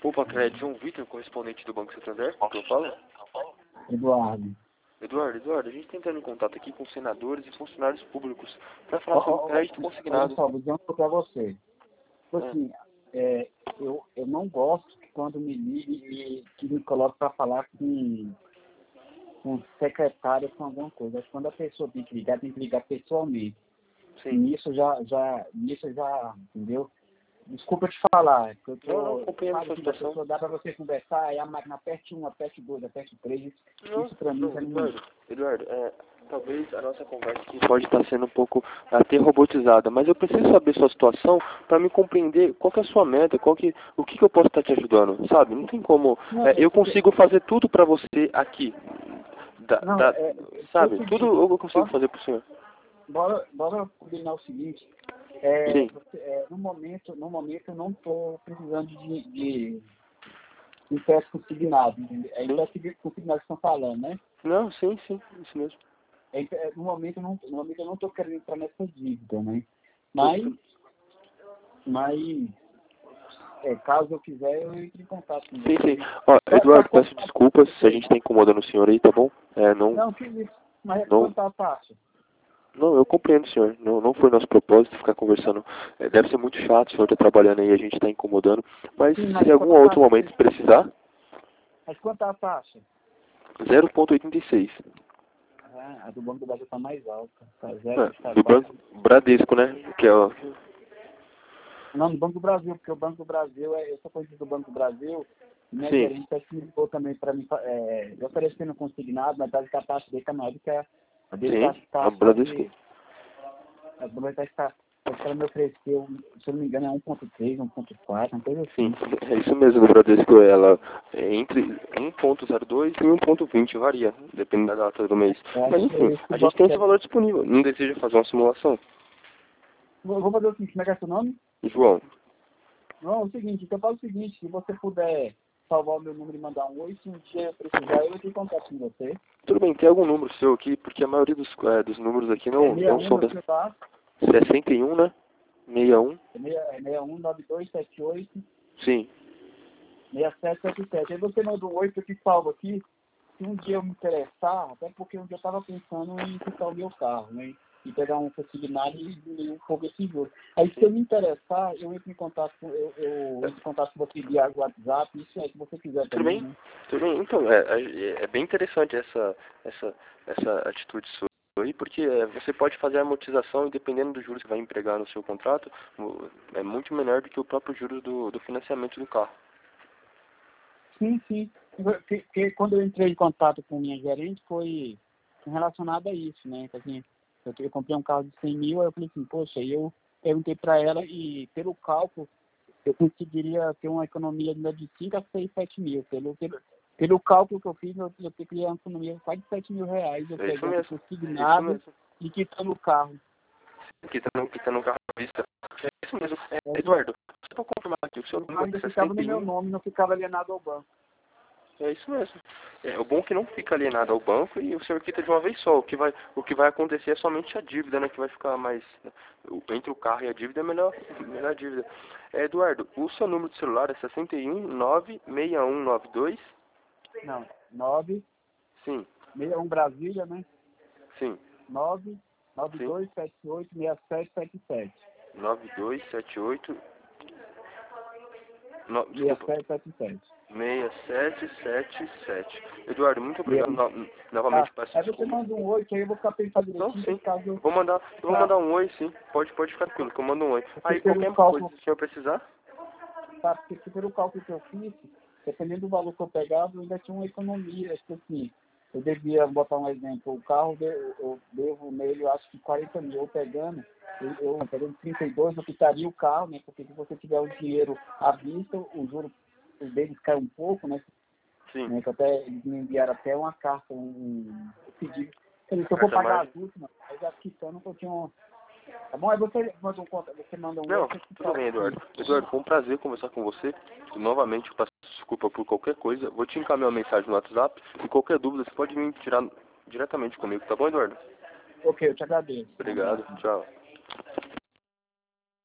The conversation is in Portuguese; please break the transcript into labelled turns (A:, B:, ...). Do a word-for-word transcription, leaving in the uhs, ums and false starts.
A: Opa, crédito, João Vitor, correspondente do Banco Santander, com quem eu falo?
B: Eduardo.
A: Eduardo, Eduardo, a gente está entrando em contato aqui com senadores e funcionários públicos para
B: Ó,
A: falar sobre
B: ó,
A: crédito
B: Olha
A: consignado.
B: só, vou dizer uma coisa pra você. Tipo
A: É.
B: assim, é, eu, eu não gosto que quando me ligue e que me coloque para falar com, com secretária, com alguma coisa. Acho que quando a pessoa tem que ligar, tem que ligar pessoalmente. E
A: Sim.
B: nisso já, já, nisso já, entendeu? Desculpa te falar, que eu tô,
A: Não, não, compreendo a
B: sabe
A: sua
B: que da
A: situação.
B: pessoa dá para você conversar, aí a máquina aperte um, aperte dois, aperte três,
A: Não,
B: isso para mim
A: não,
B: já não...
A: Eduardo, Eduardo, é, talvez a nossa conversa aqui pode estar sendo um pouco até robotizada, mas eu preciso saber sua situação para me compreender qual que é a sua meta, qual que, o que, que eu posso estar te ajudando, sabe? Não tem como,
B: Não,
A: é,
B: é
A: eu
B: porque,
A: consigo fazer tudo para você aqui, da,
B: não,
A: da,
B: é, é o
A: sabe?
B: seguinte,
A: Tudo eu consigo
B: bora,
A: fazer para o senhor.
B: bora, bora combinar o seguinte, é,
A: Sim.
B: você, é, no momento, no momento eu não estou precisando de, de empréstimo consignado, entendeu? É
A: Sim.
B: empréstimo consignado que estão falando, né?
A: Não, sim, sim, isso mesmo.
B: É, é, no, momento, eu não, no momento eu não estou querendo entrar nessa dívida, né?
A: Tu-
B: Mas,
A: tu-
B: mas é, caso eu quiser, eu entro em contato com
A: Sim, sim.
B: você.
A: Ó,
B: Só, só
A: Eduardo,
B: quanto
A: peço
B: tá
A: desculpas se a
B: você?
A: gente está incomodando o senhor aí, tá bom? É, não,
B: Não, que isso. Mas
A: não,
B: quanto tá a taxa?
A: não, eu compreendo, senhor. Não, não foi nosso propósito ficar conversando. É, deve ser muito chato o senhor estar trabalhando aí e a gente está incomodando. Mas
B: Sim,
A: se em
B: mas
A: algum
B: quanto a
A: outro
B: taxa?
A: momento precisar,
B: Mas quanto tá a taxa?
A: zero vírgula oitenta e seis.
B: Ah, a do Banco do Brasil tá mais alta. Tá
A: É,
B: zero, tá
A: do
B: quase.
A: Banco Bradesco, né? Que é o...
B: Não, do Banco do Brasil, porque o Banco do Brasil, é, eu sou conhecido do Banco do Brasil, e minha
A: Sim,
B: gerente acho que me ligou também para mim, é, eu oferecendo consignado, mas parece que a taxa dele tá maior do que a, a dele tá,
A: sim, é
B: tá
A: o
B: só
A: Bradesco.
B: de. A do Brasil tá, acho que ela me ofereceu, se eu não me engano, é um ponto três, um ponto quatro, uma coisa
A: Sim,
B: assim.
A: é isso mesmo, no Bradesco ela é entre um ponto zero dois e um ponto vinte, varia, dependendo da data do mês.
B: Eu
A: Mas
B: acho que é
A: enfim,
B: isso que
A: a
B: o
A: gente
B: banco
A: tem esse
B: quer.
A: valor disponível. Não deseja fazer uma simulação?
B: Vou vou fazer o seguinte, como é que é seu nome?
A: João,
B: Não, é o seguinte, então faz o seguinte, se você puder salvar o meu número e mandar um oi, se um dia eu precisar, eu entro em contato com você.
A: tudo bem, tem algum número seu aqui? Porque a maioria dos, é, dos números aqui
B: É
A: não, não
B: sessenta e um,
A: são
B: meu
A: da
B: celular,
A: sessenta e um, né? sessenta e um,
B: é sessenta e um, nove dois sete oito,
A: sim.
B: seis sete sete sete. Aí você manda um oi que eu te salvo aqui, se um dia eu me interessar, até porque um dia eu estava pensando em quitar o meu carro, né? E pegar um consignado e diminuir um pouco esse juro. Aí se eu me interessar, eu entro em contato com, eu, eu entro em contato com você via WhatsApp, isso é, se você quiser
A: Tudo
B: também,
A: bem?
B: né?
A: Tudo bem. Então, é, é, é bem interessante essa, essa, essa atitude sua aí, porque é, você pode fazer a amortização e dependendo dos juros que vai empregar no seu contrato, o- é muito menor do que o próprio juros do, do financiamento do carro.
B: Sim, sim. Porque, porque quando eu entrei em contato com minha gerente foi relacionado a isso, né? Então, assim, eu, eu comprei um carro de cem mil, aí eu falei assim, poxa, aí eu perguntei para ela e pelo cálculo eu conseguiria ter uma economia ainda de cinco a seis, sete mil. Pelo, pelo, pelo cálculo que eu fiz, eu, eu teria uma economia de quase sete mil reais, eu
A: É isso
B: pegando
A: mesmo. É isso
B: consignado
A: mesmo.
B: e quitando o carro.
A: Que tá no, que tá no carro à vista. É isso mesmo. É,
B: É,
A: Eduardo, só para confirmar aqui, o seu
B: o carro
A: número
B: ainda
A: é
B: ficava no
A: sessenta e
B: meu
A: um.
B: nome, não ficava alienado ao banco.
A: É isso mesmo. É, o bom é que não fica alienado ao banco e o senhor quita de uma vez só. O que vai, o que vai acontecer é somente a dívida, né? Que vai ficar mais... o- Entre o carro e a dívida é melhor, melhor a dívida. É, Eduardo, o seu número de celular é sessenta e um, nove seis um nove dois?
B: Não, nove
A: Sim,
B: seis um Brasília, né?
A: sim,
B: nove nove
A: sim.
B: dois sete oito seis sete sete sete.
A: nove dois sete oito... No,
B: seis
A: desculpa.
B: sete sete sete.
A: seis sete sete sete. Eduardo, muito obrigado.
B: Seis-
A: No, novamente
B: Tá.
A: peço
B: Aí você
A: desculpa.
B: manda um oi, que aí eu vou ficar pensando
A: Não,
B: direitinho,
A: sim.
B: que caso
A: Eu
B: eu...
A: vou mandar, eu vou
B: Pra,
A: mandar um oi, sim. Pode, pode ficar tranquilo, que eu mando um oi.
B: porque
A: Aí
B: pelo
A: qualquer coisa,
B: cálculo,
A: se o senhor precisar.
B: tá? Porque pelo cálculo que eu fiz, dependendo do valor que eu pegava, eu ainda tinha uma economia. Tipo assim, eu devia, vou botar um exemplo, o carro, eu, eu devo nele, eu acho que quarenta mil. Eu pegando, eu, eu pegando trinta e dois, eu quitaria o carro, né? Porque se você tiver o dinheiro à vista, o juro deles cai um pouco, né?
A: Sim.
B: Né, que até eles me enviaram até uma carta, um, um pedido. Quer dizer, se eu for
A: Carta
B: pagar
A: margem.
B: as últimas, aí já quitando um pouquinho. Tá bom? Aí você manda um conta, você manda um oi,
A: Não,
B: você que
A: tudo
B: fala
A: bem,
B: aqui.
A: Eduardo. Eduardo, foi um prazer conversar com você. E, novamente, eu peço desculpa por qualquer coisa. Vou te encaminhar uma mensagem no WhatsApp. E qualquer dúvida, você pode me tirar diretamente comigo, tá bom, Eduardo?
B: Ok, eu te agradeço. Um
A: Obrigado.
B: abraço.
A: Tchau.